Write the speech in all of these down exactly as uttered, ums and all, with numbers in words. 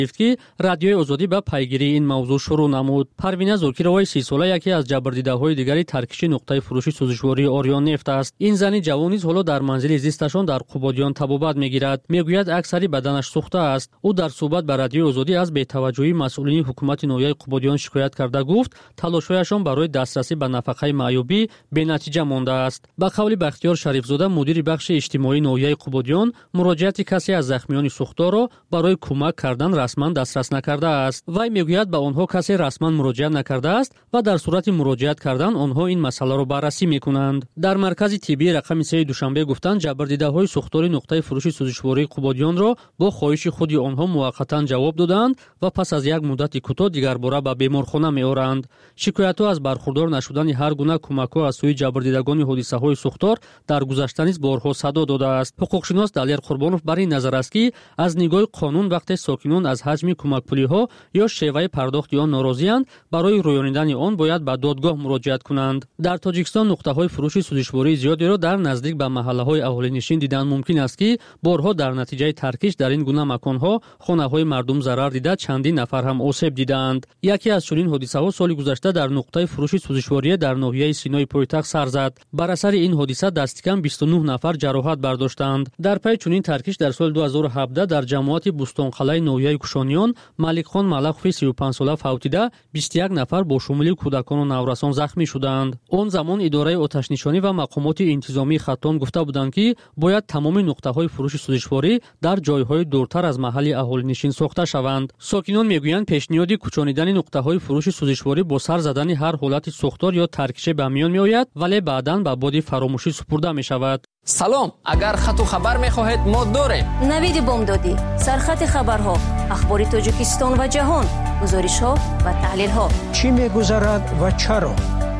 که رادیوی آزادی به پیگیری این موضوع شروع نمود. پروینه زوکیروای سی ساله یکی از جبردیده‌های دیگری ترکیش نقطه فروش سوزشواری آریان نفت است. این زن جوان نیز حالا در منزل زیستشان در قبادیان تبابت میگیرد. میگوید اکثری بدنش سوخته است. او در صحبت با رادیوی آزادی از بی‌توجهی مسئولین حکومت نویای قبادیان شکایت کرده گفت تلاش‌هایشان برای دسترسی به نفقه معیوبی بی‌نتیجه مانده است. با قول بختیار شریفزاده مدیر بخش اجتماعی نویای قبادیان مراجعت کسی از زخمیان سوختار را برای کمک کردن رسما دسترس نکرده است. وی میگوید به آنها کسی رسما مراجعه نکرده است و در صورت مراجعت کردن آنها این مسئله را بررسی میکنند. در مرکز طبی رقم سه دوشنبه گفتند جبردیده‌های سوختار نقطه فروش سوزشواری قبادیان را با خواهش خود آنها موقتا جواب دادند و پس از یک مدت کوتاه دیگر باره به بیمارخانه میآورند. شکایت‌ها از برخوردار نشدن هر گونه کمک‌ها از سوی جبردیدگان حادثه‌های سوختار در گذشته نیز بارها صدا داده است. حقوقشناس دلیر قربانوف بر این نظر است که از نگاه قانون وقتی ساکنان از حجم کمک پولی‌ها یا شیوه پرداخت آن ناراضی‌اند برای رویانیدن آن باید به دادگاه مراجعت کنند. در تاجیکستان نقطه‌های فروش سوزشواری زیادی را در نزدیک به محله‌های اهالی‌نشین دیدن ممکن است که بارها در نتیجه ترکیش در این گونه مکان‌ها خانه‌های مردم ضرر دیده چندین نفر هم آسیب دیدند. یکی از چنین حادثه‌ها سال گذشته در نقطه فروش سوزشواری در ناحیه سینای پایتخت سر زد. بر اثر این حادثه دست کم بیست و نه نفر جراحت برداشتند. در پی چنین ترکیش در سال دو هزار و هفده در جماعت بوستانقلعه ناحیه کوشانیان ملک خان ملخوی سی و پنج ساله فوتیده بیست و یک نفر با شمول کودکان و نورسان زخمی شدند. آن زمان اداره آتش نشانی و مقامات انتظامی خطان گفته بودند که باید تمام نقطه‌های فروش سوزشواری در جای‌های دورتر از محل اهالی‌نشین ساخته شوند. ساکنان میگویند پیشنهاد کوچانیدن نقطه‌های فروش سوزشواری با سر زدن هر حالت سوختار یا ترکیش به میان میآید ولی بعداً به باد فراموشی سپرده می‌شود. سلام، اگر خط و خبر می‌خواهید ما داریم. نوید بامدادی، سرخط خبرها، اخبار تاجیکستان و جهان، گزارش‌ها و تحلیل‌ها. چی می‌گذرد و چرا؟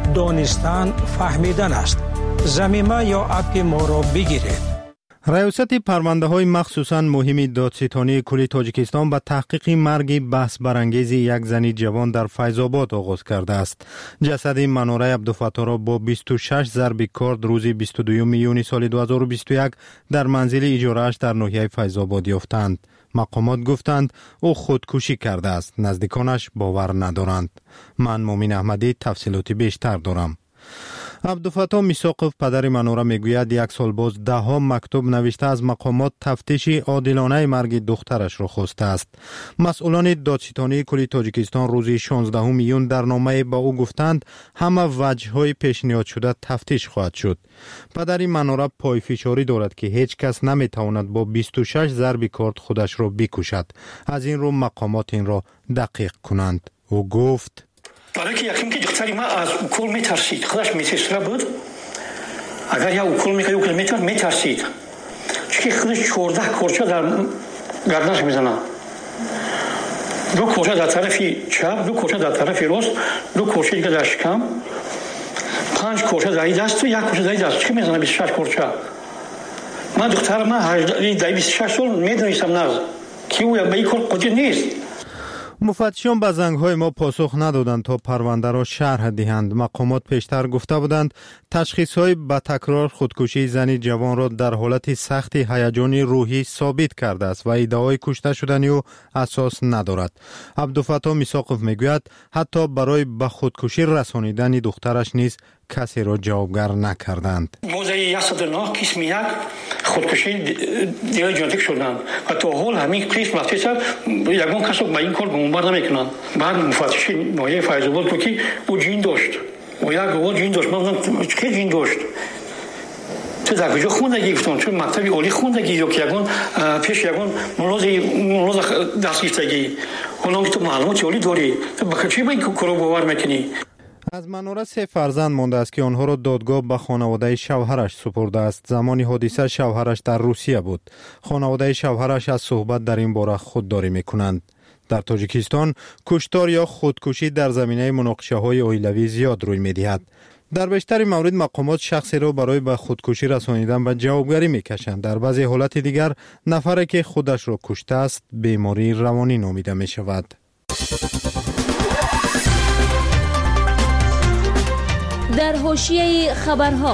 دانستن فهمیدن است. زمینه یا اپ ما را بگیرید. ریاست پرونده‌های مخصوصاً مهمی دادستانی کل تاجیکستان به تحقیق مرگ بحث برانگیز یک زن جوان در فیض‌آباد آغاز کرده است. جسد منوره عبدالفتاح را با بیست و شش ضرب کارد روز بیست و دو میون سال دو هزار و بیست و یک در منزل اجاره‌اش در ناحیه فیض‌آباد یافتند. مقامات گفتند او خودکشی کرده است. نزدیکانش باور ندارند. من مومن احمدی تفصیلات بیشتر دارم. عبدالفتاح میثاقوف پدر منوره میگوید یک سال باز ده ها مکتوب نوشته از مقامات تفتیش عادلانه مرگ دخترش را خواسته است. مسئولان دادستانی کل تاجیکستان روز شانزده میون در نامه با او گفتند همه وجه‌های پیشنهاد شده تفتیش خواهد شد. پدر منوره پای فشاری دارد که هیچ کس نمیتواند با بیست و شش ضرب کارد خودش را بکشد. از این رو مقامات این را دقیق کنند. او گفت برای که یکیم که دختری ما از اوکول میترسید، خودش میترسیده بود. اگر یا اوکول میکنه اوکول میترسید میترسید چون خودش چهارده کورچه در گردنش میزنه. دو کورچه در طرف چپ، دو کورچه در طرف راست، دو کورچه دیگه در شکم، پنج کورچه در این دست و یک کورچه در این دست. چی میزنه؟ بیست و شش کورچه. من دختر ما در بیست و شش سال میدونستم نه که او به این کار قدر نیست. مفتشان به زنگ‌های ما پاسخ ندادند تا پرونده را شرح دهند. مقامات پیشتر گفته بودند تشخیص‌های با تکرار خودکشی زن جوان را در حالت سخت هیجانی روحی ثابت کرده است و ادعای کشته شدن او اساس ندارد. عبدالفتاح میثاقوف میگوید حتی برای به خودکشی رسانیدن دخترش نیز کسی را جوابگر نکردند. موضوع صد و نه قسم یک خودکشی دیگر جنتیک شدند و تا حال همین قسم وقتی سر یکون کس با این کار گمانبر نمیکنند. بعد مفتش ناحیه فیض‌آباد تو که او جین داشت و یک گواه جین داشت. من گفتم چه جین داشت؟ تو در کجا خوندگی؟ گفتم چون مکتب عالی خوندگی یا که یکون پیش یکون ملاز ملاز دستگیرگی. حالا تو معلومات عالی داری، تو با چی با این کارو باور میکنی؟ از منوره سه فرزند مانده است که آنها را دادگاه به خانواده شوهرش سپرده است. زمان حادثه شوهرش در روسیه بود. خانواده شوهرش از صحبت در این باره خودداری میکنند. در تاجیکستان کشتار یا خودکشی در زمینه مناقشه های اویلوی زیاد روی میدهد. در بیشتر مورد مقامات شخصی را برای به خودکشی رسانیدن به جوابگری میکشند. در بعضی حالت دیگر نفری که خودش را کشته است بیماری روانی نامیده می شود. در حاشیه خبرها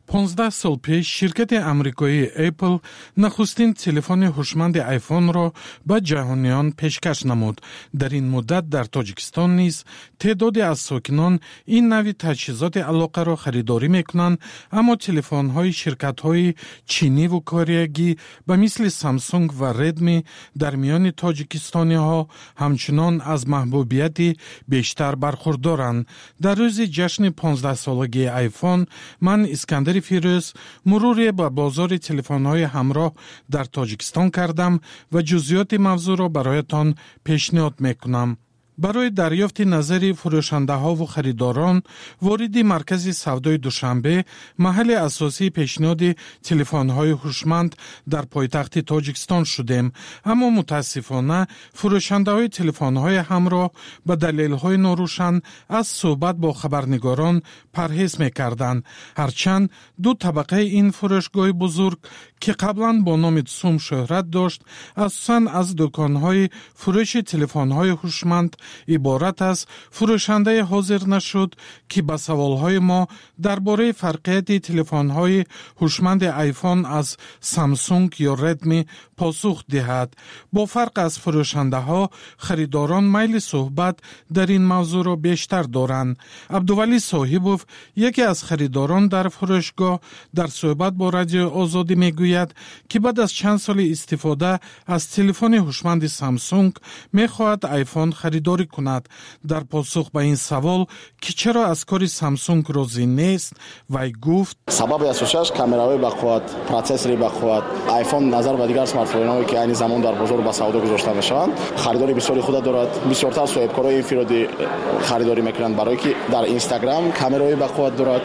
پانزده سال پیش شرکت امریکایی اپل نخستین تلفن هوشمند آیفون را به جهانیان پیشکش نمود. در این مدت در تاجیکستان نیز تعدادی از ساکنان این نوع تجهیزات علاقه را خریداری میکنند، اما تلفن های شرکت های چینی و کره به مثل سامسونگ و ردمی در میان تاجیکستانی ها همچنان از محبوبیت بیشتر برخوردارند. در روز جشن پانزده سالگی آیفون من اسکندر فیروز مروری به بازار تلفن‌های همراه در تاجیکستان کردم و جزئیات موضوع را برایتان پیشنهاد میکنم. برای دریافت نظر فروشنده ها و خریداران وارد مرکز سودای دوشنبه، محل اساسی پیشنهاد تلفن های هوشمند در پایتخت تاجیکستان شدیم، اما متاسفانه فروشنده های تلفن های همراه به دلیل های ناروشن از صحبت با خبرنگاران پرهیز میکردند. هرچند دو طبقه این فروشگاه بزرگ که قبلا با نام سوم شهرت داشت، اساساً از دکان‌های فروش تلفن‌های هوشمند عبارت از فروشنده حاضر نشد که به سوال‌های ما درباره فرقیت تلفن‌های هوشمند آیفون از سامسونگ یا ردمی پاسخ دهد. با فرق از فروشنده‌ها، خریداران میل صحبت در این موضوع را بیشتر دارند. عبدولی صاحبوف، یکی از خریداران در فروشگاه، در صحبت با رادیو آزادی میگوید که بعد از چند سال استفاده از تلفن هوشمند سامسونگ میخواهد آیفون خریداری کند. در پاسخ به این سوال که چرا از کار سامسونگ راضی نیست، وی گفت سبب اساسش کامرای بخواد، پروسسوری بخواد، آیفون نظر به دیگر اسمارتفون‌هایی که این زمان در بازار به سودا گذاشته میشوند خریداری بسیاری خود دارد. بسیارتر صاحبکارای انفرادی خریداری میکنند برای که در اینستاگرام کامرای بخواد دارد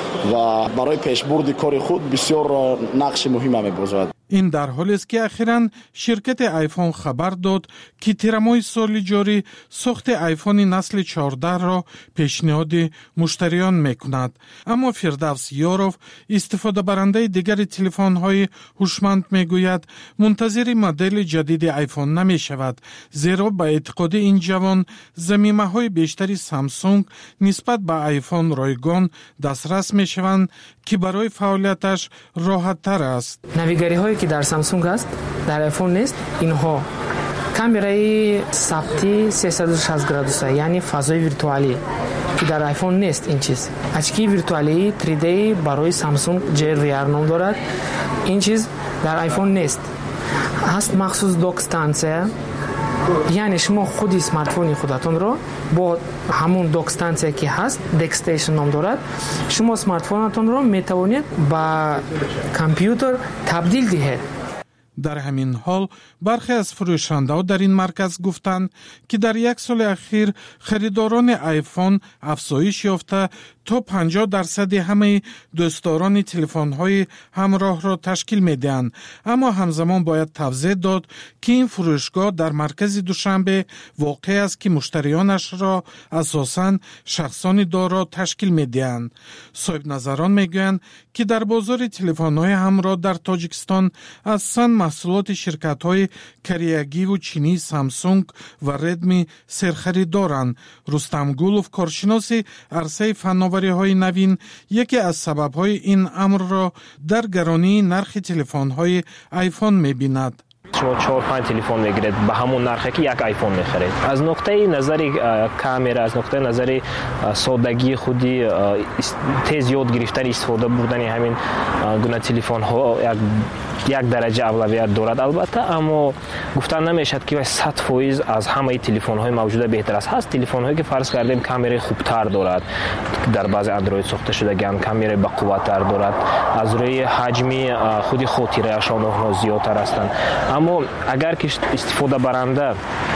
و برای پیشبرد کار خود بسیار نقش مهم می‌باشد. این در حالی است که اخیراً شرکت آیفون خبر داد که تیرماه سال جاری ساخت آیفون نسل چهارده را پیشنهاد مشتریان میکند. اما فردوس یاروف، استفاده برنده دیگر تلفن‌های هوشمند، میگوید منتظر مدل جدید آیفون نمی شود، زیرا به اعتقاد این جوان ضمیمه‌های بیشتری سامسونگ نسبت به آیفون رایگان دسترس میشوند که برای فعالیتش راحت تر است. نویگری هایی که در سامسونگ است در آیفون نیست. اینها کامرای ثبتی سیصد و شصت گرادوس، یعنی فضای ویرتوالی که در آیفون نیست. این چیز اچکی ویرتوالی تری دی برای سامسونگ جی وی آر نام دارد. این چیز در آیفون نیست. هست مخصوص دوک استانسیا، یعنی شما خودی اسمارتفونی خودتون رو با همون دوک استانسیا که هست دک استیشن نام دارد، شما اسمارتفونتون رو میتوانید با کامپیوتر تبدیل دهید. در همین حال برخی از فروشنده‌ها در این مرکز گفتند که در یک سال اخیر خریداران آیفون افزایش یافته تا پنجاه درصد همه دوستداران تلفن‌های همراه را تشکیل می‌دهند. اما همزمان باید توضیح داد که این فروشگاه در مرکز دوشنبه واقع است که مشتریانش را اساساً شخصان دارا تشکیل می‌دهند. صاحب نظران می‌گویند که در بازار تلفن‌های همراه در تاجیکستان اساساً محصولات شرکت‌های کریگی و چینی سامسونگ و ردمی سرخریدارند. رستم گولوف، کارشناس عرصه فناوری‌های نوین، یکی از سبب‌های این امر را در گرانی نرخ تلفن‌های آیفون می‌بیند. شما چهار پنج تلفن میگیرید به همون نرخی که یک آیفون میخرید. از نقطه نظر کامرا، از نقطه نظر سادگی خودی، تیز یاد گرفتن استفاده بردن همین گونه تلفن ها یک یک درجه اولویت دارد البته، اما گفتن نمیشد که صد فیصد از همه تلفن های موجوده بهتر است. هست تلفن هایی که فرض کردیم کامرای خوبتر دارد، در بعض اندروید ساخته شدگان کامرای با قوت‌تر دارد، از روی حجمی خودی خاطره اشون زیادتر هستند. اما اگر که استفاده برنده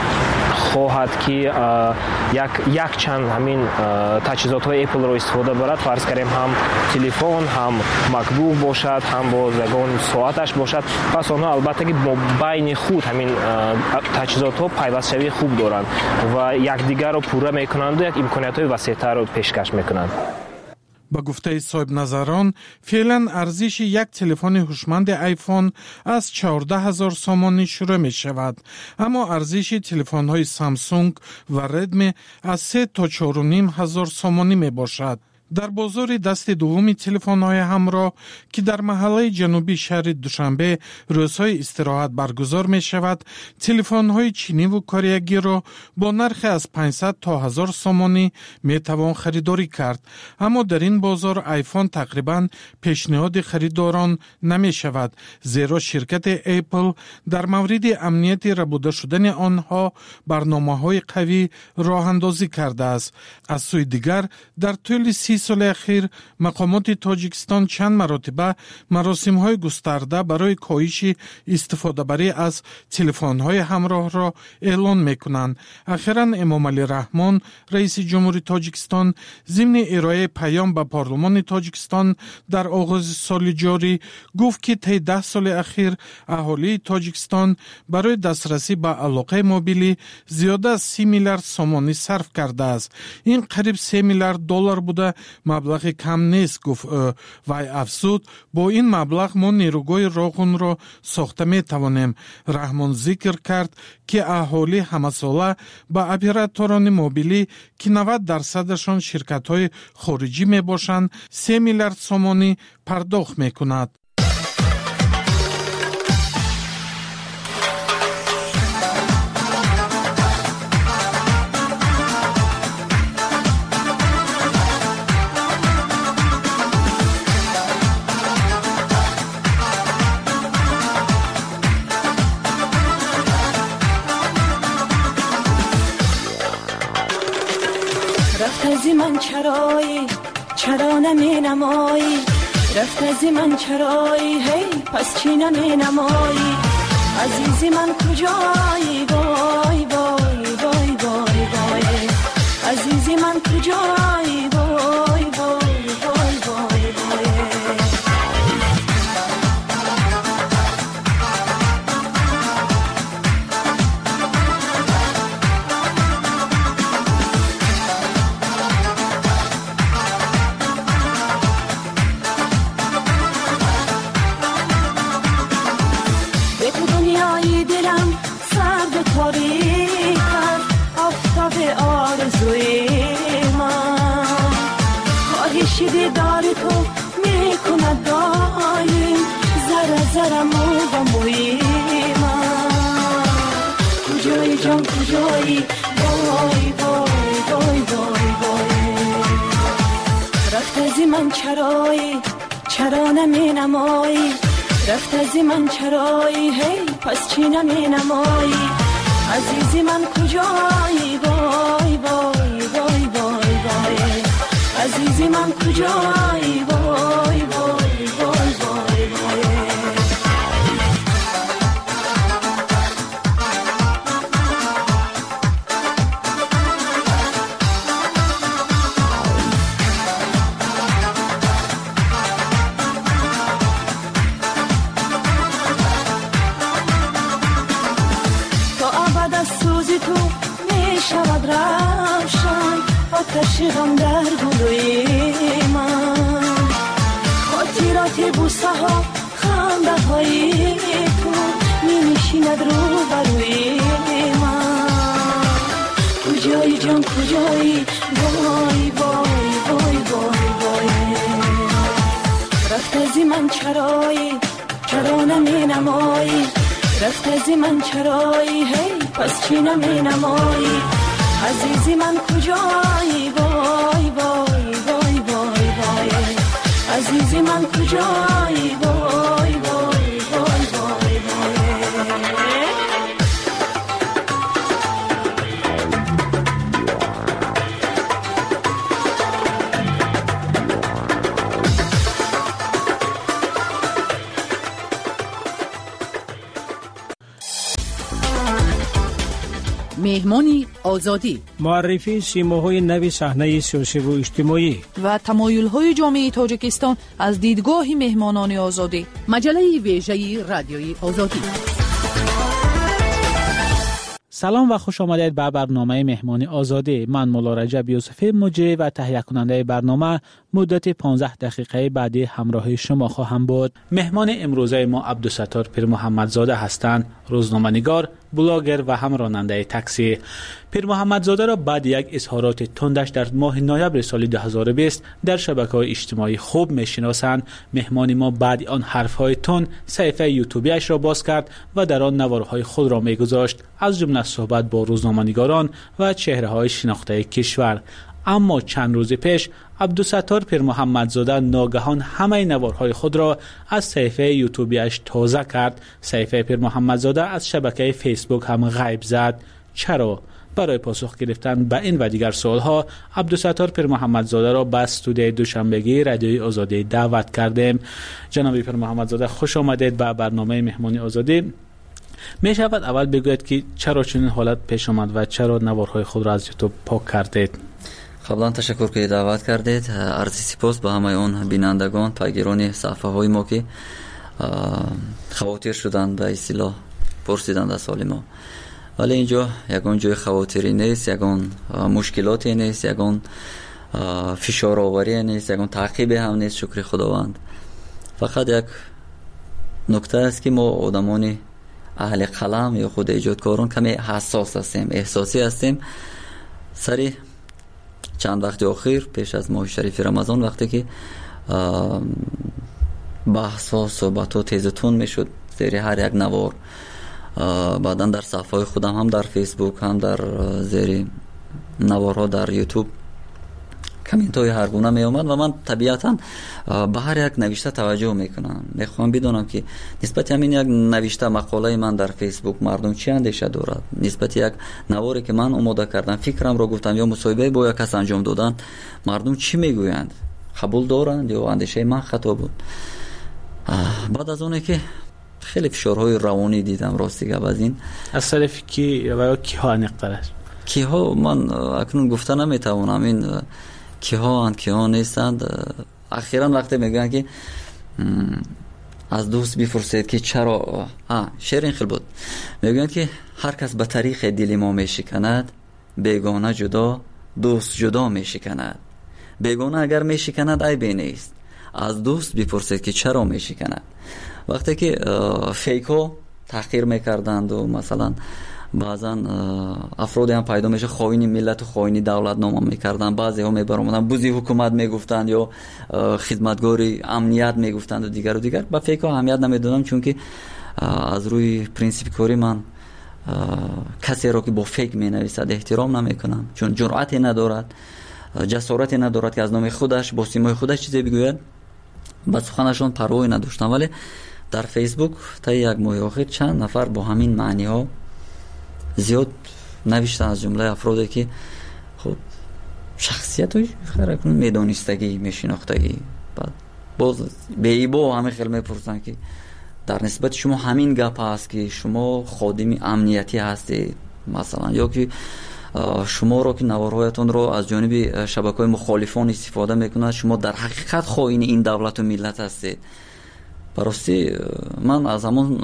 خواهد که یک یک چند همین تجهیزات های اپل رو استفاده برد، فرض کنیم هم تلفن، هم مکبوک باشد، هم با زگان ساعتش باشد، پس آنها البته که بین خود همین تجهیزات ها پیوست شوی خوب دارند و یکدیگر رو پوره میکنند و یک امکانیت های وسیع‌تر رو پیشکش میکنند. با گفته صاحب نظران، فعلا ارزش یک تلفن هوشمند آیفون از چهارده هزار سامانی شروع می شود، اما ارزش تلفن های سامسونگ و ردمی از سه تا چهار و نیم هزار سامانی می باشد. در بازار دست دوم تلفن‌های همراه که در محله جنوبی شهر دوشنبه روزهای استراحت برگزار می شود، تلفن‌های چینی و کره را با نرخ از پانصد تا هزار سومانی می توان خریداری کرد. اما در این بازار آیفون تقریباً پیشنهاد خریداران نمی شود، زیرا شرکت اپل در مورد امنیت ربوده شدن آنها برنامه‌های قوی راه اندازی کرده است. از سوی دیگر در طول سی سال اخیر مقامات تاجیکستان چند مرتبه مراسم‌های گسترده برای کاهش استفاده بری از تلفن‌های همراه را اعلان می‌کنند. اخیراً امام علی رحمان رئیس جمهوری تاجیکستان ضمن ارائه پیام به پارلمان تاجیکستان در آغاز سال جاری گفت که طی ده سال اخیر اهالی تاجیکستان برای دسترسی به علاقه موبیلی زیاده از سی میلیارد سومانی صرف کرده است. این قریب سه میلیارد دلار بوده، مبلغ کم نیست، گفت او. وی افزود با این مبلغ ما نیروگاه راغون را ساخته می توانیم. رحمان ذکر کرد که اهالی همه ساله به اپراتوران موبیلی که نود درصدشان شرکت های خارجی می باشند سه میلیارد سومانی پرداخت می کند. از من چرایی چرا نمی نمایی، رفت از من چرایی هی پس چی نمی نمایی، عزیزی من کجایی وای وای وای وای وای، عزیزی من کجایی وای وای وای وای وای. دیدار تو میکند دایم زره زره مو و موی من، کجایی جان کجایی وای وای وای وای وای، رفت از من چرایی چرا نمی نمایی، رفت از من چرایی هی پس چی نمی نمایی، عزیزی من کجایی وای وای وای وای وای، عزیزی من کجایی وای وای وای وای وای. تا ابد از سوزی تو می شود روشن آتش غم در گلوی من، خاطرات بوسه ها خنده های تو می نشیند رو بروی من، کجایی جان کجایی وای وای وای وای وای، رفت از من چرایی چرا نمی نمایی، رفت از من چرایی هی پس چی نمی نمایی، عزیزی من کجایی وای وای وای وای وای، عزیزی من کجایی وای وای وای وای وای. مهمانی آزادی، معرفی سیماهای نوی صحنه سیاسی و اجتماعی و تمایل‌های جامعه تاجیکستان از دیدگاه مهمانان آزادی، مجله ویژه رادیوی آزادی. سلام و خوش آمدید به برنامه مهمانی آزادی. من مولا رجب یوسفی مجری و تهیه کننده برنامه مدت پانزده دقیقه بعدی همراه شما خواهم بود. مهمان امروزه ما عبدالستار پیر محمدزاده هستند، روزنامه‌نگار بلاگر و هم راننده تاکسی. پیر محمدزاده را بعد یک اظهارات تندش در ماه نوامبر سال دو هزار و بیست در شبکه‌های اجتماعی خوب میشناسند. مهمان ما بعد آن حرف‌های تند صفحه یوتیوبیش را باز کرد و در آن نوارهای خود را میگذاشت، از جمله صحبت با روزنامه‌نگاران و چهره‌های شناخته کشور. اما چند روز پیش عبدالستار پیر محمدزاده ناگهان همه نوارهای خود را از صفحه یوتیوبیش تازه کرد. صفحه پیر محمدزاده از شبکه فیسبوک هم غیب زد. چرا؟ برای پاسخ گرفتن به این و دیگر سوالها عبدالستار پیر محمدزاده را به استودیوی دوشنبگی رادیوی آزادی دعوت کردیم. جناب پیر محمدزاده خوش آمدید به برنامه مهمانی آزادی. می شود اول بگویید که چرا چنین حالت پیش آمد و چرا نوارهای خود را از یوتیوب پاک کردید؟ قبلا تشکر که دعوت کردید. عرض سپاس به همه اون بینندگان پیگیران صفحه های ما که خواطر شدند به اصطلاح پرسیدند از سال ما. ولی اینجا یگان جای خواطری نیست، یگان مشکلاتی نیست، یگان فشار آوری نیست، یگان تعقیب هم نیست. شکر خداوند. فقط یک نکته است که ما آدمان اهل قلم یا خود ایجادکاران کمی حساس هستیم، احساسی هستیم. سری چند وقت اخیر پیش از ماه شریف رمضان وقتی که بحث ها صحبت ها تیز تون می شد زیر هر یک نوار، بعدا در صفحه خودم هم در فیسبوک هم در زیر نوارها در یوتیوب کامنت های هر گونه می آمد و من طبیعتا به هر یک نوشته توجه میکنم. میخوام بدونم که نسبت همین یک نوشته مقاله من در فیسبوک مردم چی اندیشه دارد، نسبت یک نواری که من آماده کردم فکرم را گفتم یا مصاحبه با یک کس انجام دادن مردم چی میگویند، قبول دارند یا اندیشه من خطا بود. بعد از اونه که خیلی فشارهای روانی دیدم راستی گپ از این از طرف کی و کی ها نقطه کی ها من اکنون گفته نمیتوانم این کی ها اند کی ها نیستند. اخیراً وقتی میگن که از دوست بپرسید که چرا ها شعر این خیلی بود، میگن که هر کس به طریق دل ما میشکند، بیگانه جدا دوست جدا میشکند. بیگانه اگر میشکند عیبی نیست، از دوست بپرسید که چرا میشکند. وقتی که فیکو تحقیر میکردند و مثلا بعضا افرادی هم پیدا میشه خائن ملت و خائن دولت نام میکردن، بعضی ها میبرامدن بوزی حکومت میگفتند یا خدمتگاری امنیت میگفتند و دیگر و دیگر. با فیکو اهمیت نمیدادم چون که از روی پرینسیپ کاری من کسی را که با فیک مینویسد احترام نمیکنم، چون جرأتی ندارد، جسارتی ندارد که از نام خودش با سیمای خودش چیزی بگوید. با سخنشون پروایی نداشتم. ولی در فیسبوک تا یک ماه اخیر چند نفر با همین معنی ها زیاد نوشتن، از جمله افرادی که خب شخصیت های خیلی میدانستگی میشناختگی، بعد باز به ایبا همه خیلی میپرسن که در نسبت شما همین گپ هست که شما خادم امنیتی هستید مثلا، یا که شما را که نوارهایتون رو از جانب شبکه‌های مخالفان استفاده میکنند شما در حقیقت خائن این دولت و ملت هستید. براستی من از همون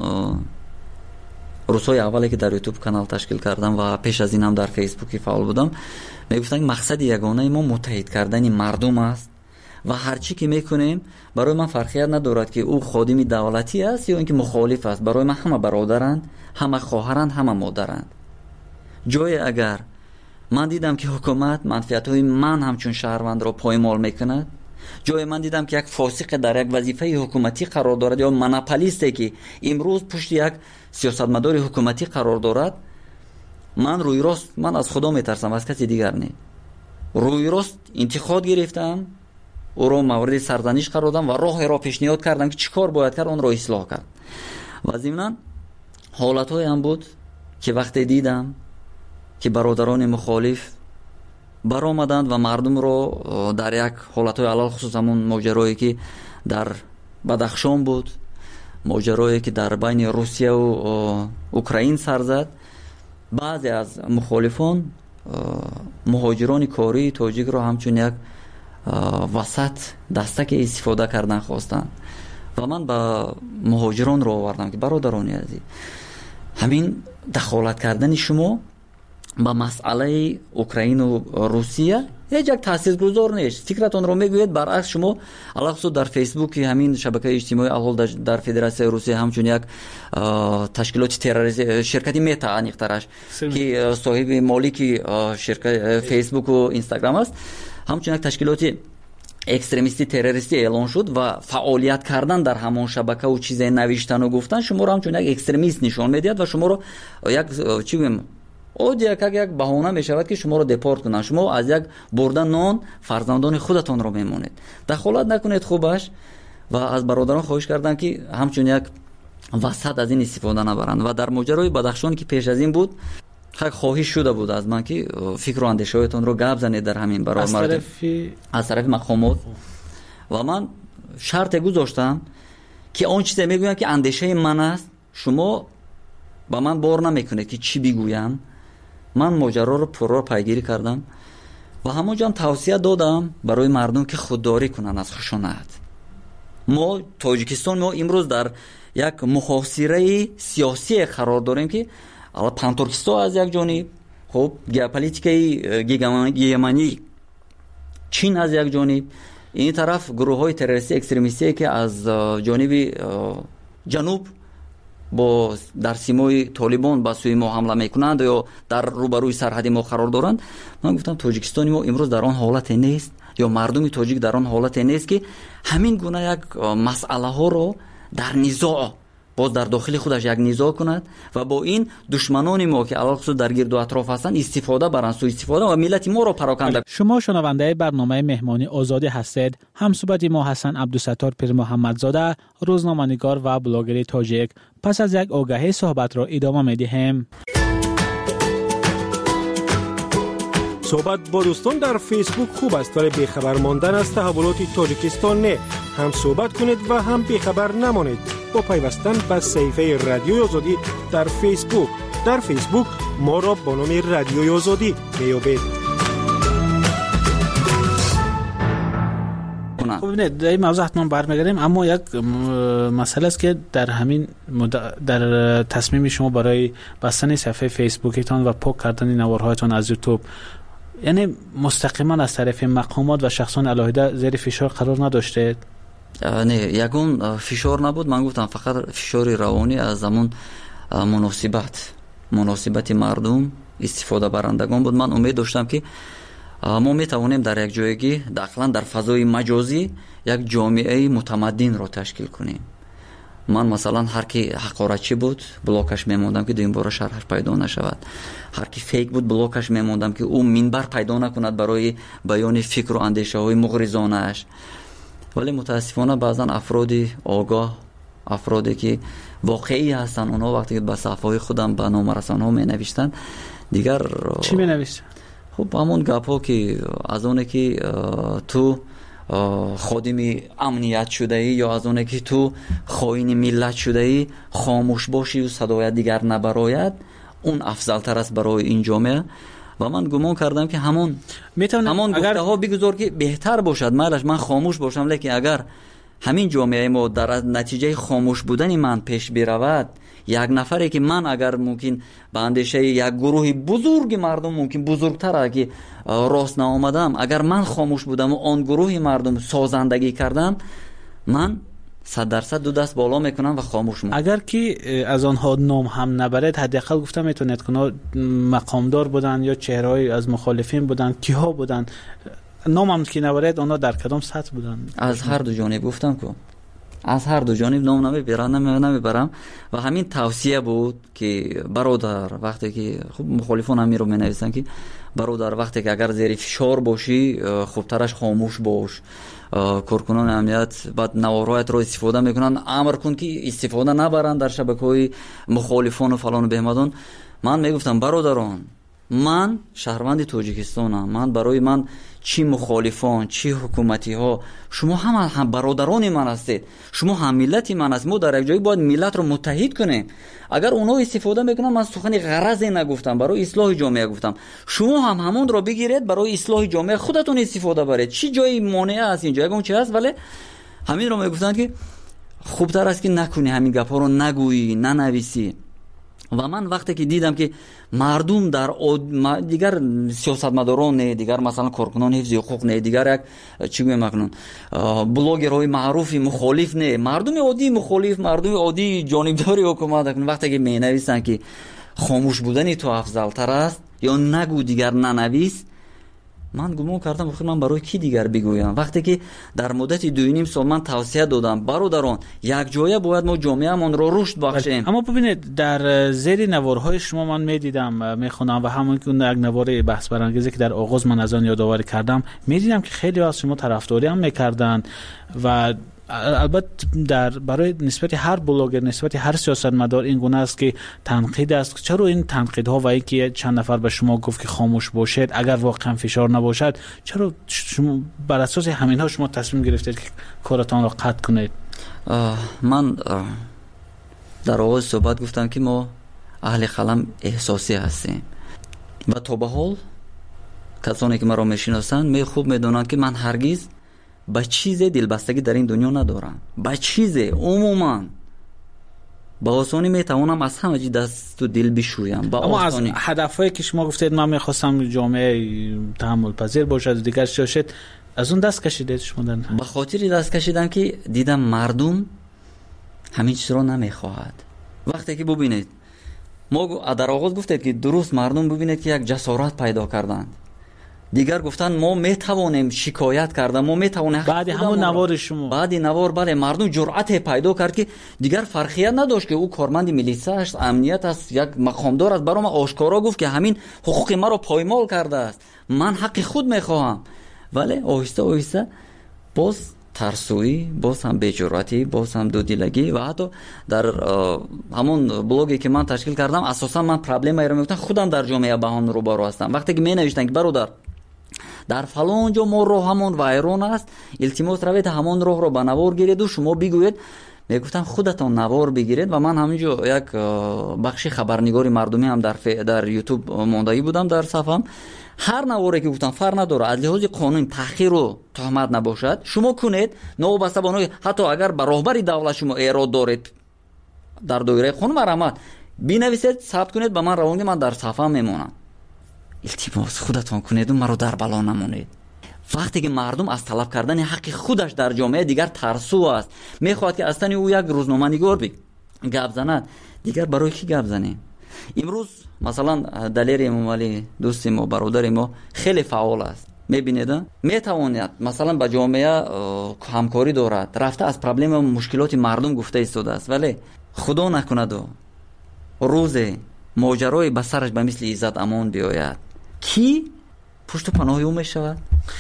روزهای اولی که در یوتیوب کانال تشکیل کردم و پیش از این هم در فیسبوک فعال بودم میگفتن که مقصد یگانه ما متحد کردن مردم است و هر چی که میکنیم برای من فرقیت ندارد که او خادم دولتی است یا اینکه مخالف است. برای من همه برادرند، همه خواهرند، همه مادرند. جای اگر من دیدم که حکومت منفعت‌های من همچون شهروند را پایمال میکند، جای من دیدم که یک فاسق در یک وظیفه حکومتی قرار دارد یا مناپولیستی که امروز پشت یک سیاستمدار حکومتی قرار دارد، من روی راست من از خدا میترسم، از کسی دیگر نه. روی راست انتقاد گرفتم، او را مورد سرزنش قرار دادم و راه را پیشنهاد کردم که چیکار باید کرد اون را اصلاح کرد. و ضمن حالت‌های هم بود که وقتی دیدم که برادران مخالف برآمدند و مردم رو در یک حالت‌های علل خصوص همون ماجرایی که در بدخشان بود، ماجرایی که در بین روسیه و اوکراین سر زد، بعضی از مخالفان مهاجران کاری تاجیک رو همچون یک وسط دستک استفاده کردن خواستن و من با مهاجران رو آوردم که برادرانی عزیز، همین دخالت کردن شما با مسئله اوکراین و روسیه هیچ یک تاثیرگذار نیست. فکرتون رو میگوید. برعکس شما علاوه در فیسبوک همین شبکه اجتماعی الحال در فدراسیون روسیه همچون یک تشکیلات تروریستی شرکتی متا انیخترش که صاحب مالکی شرکت فیسبوک و اینستاگرام است، همچون یک تشکیلاتی اکستریمیستی تروریستی اعلان شد و فعالیت کردن در همان شبکه و چیزای نوشتن و گفتن شما رو همچون یک اکستریمیست نشان میدید و شما رو یک چی بگم او یک یک بهانه میشود که شما رو دپورت کنن. شما از یک بردن نان فرزندان خودتون رو میمونید. دخالت نکنید خوبش. و از برادران خواهش کردم که همچون یک وسط از این استفاده نبرند. و در ماجرای بدخشان که پیش از این بود خواهش شده بود از من که فکر و اندیشه‌هایتون رو گپ زنید در همین برای از مردم طرف از طرف مقامات. و من شرط گذاشتم که اون چیزی میگویم که اندیشه من است شما با من بار نمیکنه که چی بگویم. من ماجرا رو پرو پیگیری کردم و همونجا هم توصیه دادم برای مردم که خودداری کنن از خشونت. ما تاجیکستان ما امروز در یک محاصره سیاسی قرار داریم که اول پانتورکیستان از یک جانب، خب ژئوپلیتیکای گیگمانی چین از یک جانب، این طرف گروه های تروریستی اکستریمیستی که از جانب جنوب با در سیمای طالبان به سوی ما حمله میکنند یا در روبروی سرحد ما قرار دارند. من گفتم تاجیکستان ما امروز در آن حالت نیست یا مردم تاجیک در آن حالت نیست که همین گونه یک مسئله ها رو در نزاع باز در داخل خودش یک نزاع کند و با این دشمنان ما که علاوه در گرد و اطراف هستند استفاده برند، سوء استفاده و ملت ما رو پراکنده. شما شنونده برنامه مهمانی آزادی هستید. همصحبت ما حسن عبدالستار پیر محمدزاده، روزنامه‌نگار و بلاگر تاجیک. پس از یک آگهی صحبت را ادامه می‌دهیم. صحبت با دوستان در فیسبوک خوب است ولی بیخبر ماندن از تحولات تاجیکستان نه. هم صحبت کنید و هم بیخبر نمانید با پیوستن به صفحه رادیوی آزادی در فیسبوک. در فیسبوک ما را با نام رادیوی آزادی میابید. خب ببینید در این موضوع حتما برمیگردیم، اما یک مسئله است که در همین در تصمیم شما برای بستن صفحه فیسبوکتان و پاک کردن نوارهایتان از یوتیوب، یعنی مستقیما از طرف مقامات و شخصان علاهده زیر فشار قرار نداشته؟ نه، یگون فشار نبود. من گفتم فقط فشار روانی از زمان مناسبت مناسبت مردم استفاده برندگان بود. من امید داشتم که ما میتوانیم در یک جایگی داخلا در فضای مجازی یک جامعه متمدن را تشکیل کنیم. من مثلا هر کی حقارتچی بود بلاکش میموندم که دویم بار شرحش پیدا نشود. هر کی فیک بود بلاکش میموندم که او منبر پیدا نکند برای بیان فکر و اندیشه های مغرضانه اش. ولی متاسفانه بعضا افرادی آگاه، افرادی که واقعی هستن، اونا وقتی که به صفحه خودم به نام رسانه‌ها می نوشتن دیگر چی می نوشتن؟ خب همون گپا که از اونه که تو خادم امنیت شده ای یا از اونه که تو خائن ملت شده ای خاموش باشی و صدایت دیگر نبراید، اون افضل تر است برای این جامعه. و من گمان کردم که همون میتونه همون اگر... گفته ها بگذار که بهتر باشد، مالش من خاموش باشم، لیکن اگر همین جامعه ما در نتیجه خاموش بودن من پیش برود، یک نفری که من اگر ممکن به اندیشه یک گروه بزرگ مردم ممکن بزرگتر که راست نآمدم، اگر من خاموش بودم و آن گروه مردم سازندگی کردم، من صد درصد دو دست بالا میکنم و خاموش میکنم. اگر که از آنها نام هم نبرد، حداقل گفتم میتونید که مقامدار بودن یا چهره‌ای از مخالفین بودن، کیها بودن، نام هم که نبرد آنها در کدام سطح بودن؟ از هر دو جانب گفتم که از هر دو جانب نام نمیبرم نمیبرم و همین توصیه بود که برادر وقتی که خب مخالفان هم رو مینویسن که برادر وقتی که اگر زیر فشار باشی خوبترش خاموش باش. کارکنان امنیت بعد نوارهایت رو استفاده میکنن، امر کن که استفاده نبرن در شبکه‌های مخالفان و فلان و بهمدان. من میگفتم برادران، من شهروند تاجیکستانم، من برای من چی مخالفان چی حکومتی ها، شما هم هم برادران من هستید، شما هم ملتی من هستید. ما در یک جایی باید ملت رو متحد کنیم. اگر اونها استفاده میکنن، من سخنی غرضی نگفتم، برای اصلاح جامعه گفتم، شما هم همون رو بگیرید برای اصلاح جامعه خودتون استفاده برید. چی جایی مانع است اینجا اون چی هست؟ ولی همین رو میگفتن که خوبتر است که نکنی، همین گپا رو نگویی، ننویسی. و من وقتی که دیدم که مردم در اود... دیگر سیاستمداران نه، دیگر مثلا کارکنان حفظ حقوق نه، دیگر یک چی میگم اکنون بلاگرهای معروف مخالف نه، مردم عادی مخالف، مردم عادی جانبداری حکومت اکنون وقتی که مینویسن که خاموش بودن تو افضل تر است یا نگو دیگر ننویس، من گمان کردم آخر من برای کی دیگر بگویم؟ وقتی که در مدت دو نیم سال من توصیه دادم برادران یک جایه باید ما جامعه‌مان را رشد بخشیم. اما ببینید در زیر نوارهای شما من میدیدم میخونم و همون که یک نوار بحث برانگیزی که در آغاز من از آن یادآوری کردم میدیدم که خیلی از شما طرفداری هم میکردن و البته در برای نسبت هر بلاگر نسبت هر سیاستمدار این گونه است که تنقید است. چرا این تنقیدها و اینکه چند نفر به شما گفت که خاموش باشید اگر واقعا فشار نباشد، چرا شما بر اساس همینها شما تصمیم گرفتید که کارتان را قطع کنید؟ من در آغاز صحبت گفتم که ما اهل قلم احساسی هستیم و تا به حال کسانی که مرا میشناسند می خوب میدونند که من هرگز با چیز دلبستگی در این دنیا ندارم. با چیز عموما با آسانی میتوانم از همه چی دست و دل بشویم. با اما آسانی. از هدفهایی که شما گفتید من میخواستم جامعه تحمل پذیر باشد و دیگر شاشد، از اون دست کشیدید شما؟ در به خاطر دست کشیدم که دیدم مردم همین چیز را نمیخواهد. وقتی که ببینید ما در آغاز گفتید که درست مردم ببینید که یک جسارت پیدا کردند، دیگر گفتن ما میتوانیم شکایت کردن، ما میتوانیم بعد همون نوار شما بعد نوار بله مردم جرأت پیدا کرد که دیگر فرقیت نداشت که او کارمند میلیسا است، امنیت است، یک مقامدار است، برام آشکارا گفت که همین حقوق ما رو پایمال کرده است، من حق خود میخواهم. ولی آهسته آهسته باز ترسویی، باز هم بی‌جرأتی، باز هم دودیلگی و حتی در همون بلاگی که من تشکیل کردم اساسا من پرابلمی رو میگفتم خودم در جامعه با هم روبرو هستم. وقتی که می نوشتن که برادر در فلان جا ما راه همون وایرون است، التماس روید همون راه رو به نوار گیرید و شما بگوید، میگفتم خودتان نوار بگیرید. و من همینجا یک بخشی خبرنگاری مردمی هم در ف... در یوتیوب موندایی بودم در صفحم، هر نواری که گفتم فرق نداره از لحاظ قانون تحقیر و تهمت نباشد شما کنید، نوبسته بانوی حتی اگر به راهبری دولت شما ایراد دارید در دایره قانون مرامت بنویسید ثبت کنید به من روانگی، من در صفحه میمونم. التماس خودتون کنید و مرا در بلا نمونید. وقتی که مردم از طلب کردن حق خودش در جامعه دیگر ترسو است، میخواد که اصلا او یک روزنامه نگار بی گپ زند، دیگر برای کی گپ زنیم؟ امروز مثلا دلیر امامعلی دوست ما برادر ما خیلی فعال است، میبینید میتواند مثلا با جامعه همکاری دارد، رفته از پرابلم و مشکلات مردم گفته ایستاده است، ولی خدا نکند و روز ماجرای به سرش به مثل عزت امان بیاید کی پشت پناه او میشود؟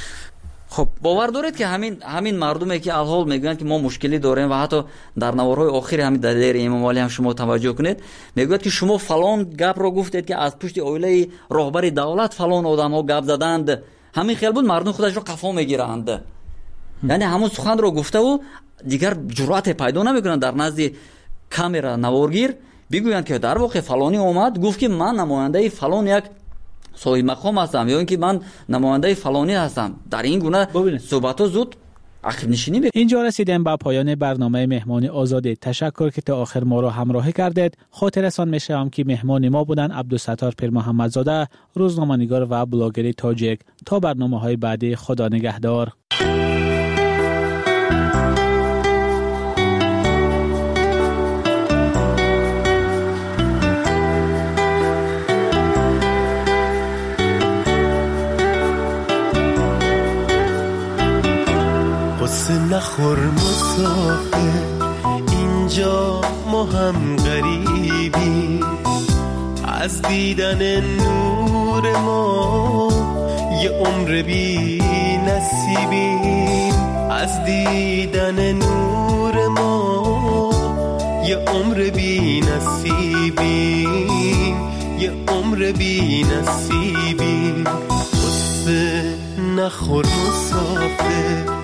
خب باور دارید که همین همین مردمی که الحال میگن که ما مشکلی داریم و حتی در نوارهای آخر همین دلیر امامعلی هم شما توجه کنید میگوید که شما فلان گپ رو گفتید که از پشت اویله راهبر دولت فلان آدم‌ها گپ زدند، همین خیال بود مردم خودش رو قفا میگیرند. یعنی همون سخن رو گفته و دیگر جرأت پیدا نمیکنن در نزد کامرا نوارگیر بگویند که در واقع فلانی اومد گفت که من نماینده فلان یک صاحب مقام هستم یا اینکه من نماینده فلانی هستم. در این گونه صحبت‌ها زود عقب نشینی بکنید. اینجا رسیدیم به پایان برنامه مهمانی آزادی. تشکر که تا آخر ما را همراهی کردید. خاطرتان می‌شوم که مهمان ما بودن عبدالستار پیر محمدزاده، روزنامه‌نگار و بلاگر تاجیک. تا برنامه‌های بعدی، خدا نگهدار. قصه نخور مسافر، اینجا ما هم غریبی، از دیدن نور ما یه عمر بی نصیبیم، از دیدن نور ما یه عمر بی نصیبیم، یه عمر بی نصیبیم. قصه نخور مسافر،